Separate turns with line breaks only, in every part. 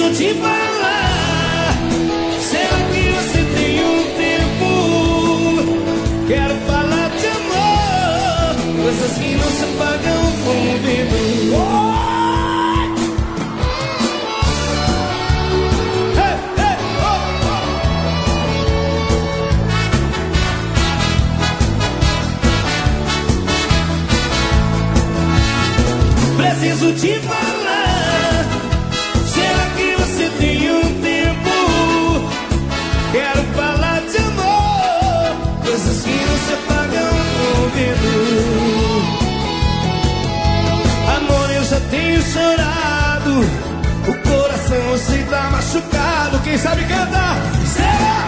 Preciso te falar. Será que você tem um tempo? Quero falar de amor, coisas que não se pagam com o vento. Preciso te falar. Será que você tem um tempo? Quero falar de amor, coisas que não se pagam com o vento. Amor, eu já tenho chorado, o coração se tá machucado. Quem sabe cantar? Será?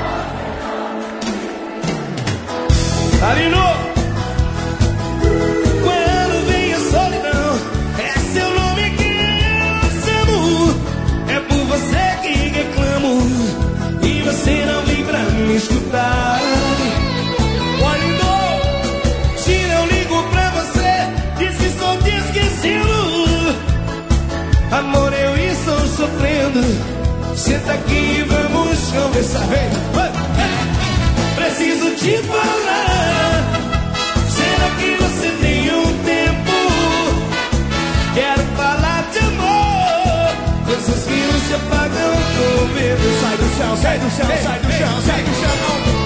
Arino! Você não vem pra me escutar. Olha, se não ligo pra você, diz que estou te esquecendo. Amor, eu estou sofrendo. Senta aqui e vamos conversar. Vem, preciso te falar. Será que você tem um tempo? Quero falar de amor, coisas que não se apagam com o medo. Sai do chão, sai do chão, sai do chão, sai do chão.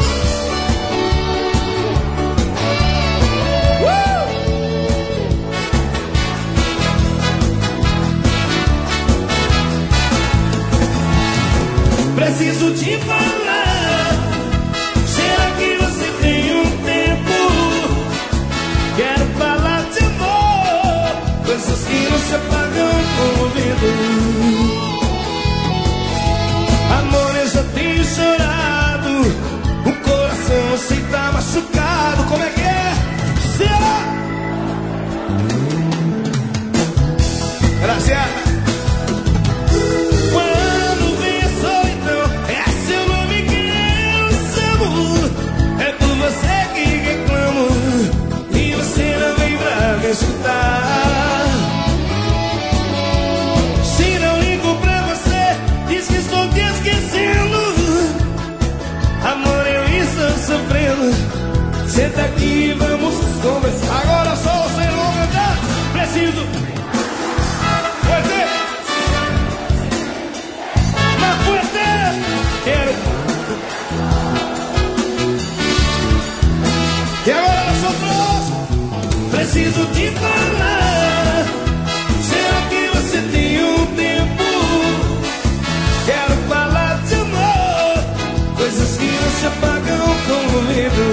Preciso te falar. Será que você tem um tempo? Quero falar de amor, coisas que não se apagam com o medo. Amor, eu já tenho chorado, o coração se tá machucado. Como é que é? Será? Gracias. Quando vem a solidão, é seu nome que eu chamo. É por você que reclamo, e você não vem pra me escutar. Se não ligo pra você, diz que estou te esquecendo. Amor, eu estou sofrendo. Senta aqui e vamos conversar. Agora só você não vai cantar. Preciso. Fuerte. Mais fuerte. Quero. E agora nós outros. Preciso te falar. Será que você tem um tempo? Quero falar de amor, coisas que não se apagam com o medo.